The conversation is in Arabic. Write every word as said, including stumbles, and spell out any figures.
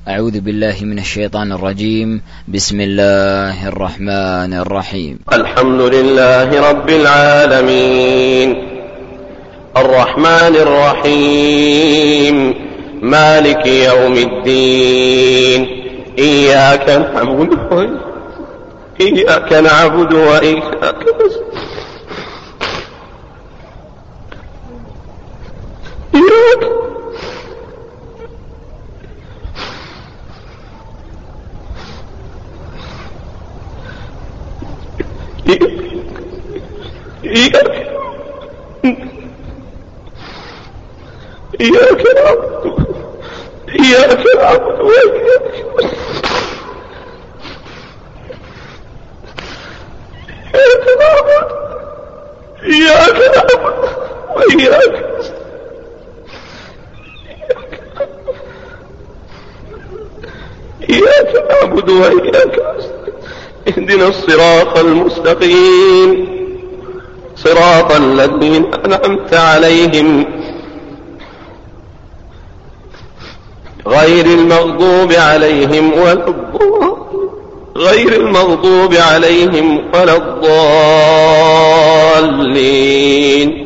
أعوذ بالله من الشيطان الرجيم. بسم الله الرحمن الرحيم. الحمد لله رب العالمين الرحمن الرحيم مالك يوم الدين إياك نعبد إياك نعبد وإياك نستعين إياك إياك نعبد إياك نعبد وإياك نعبد إياك نعبد وإياك إياك نعبد وإياك اهدنا الصراط المستقيم صراط الذين أنعمت عليهم غير المغضوب عليهم ولا غير المغضوب عليهم ولا الضالين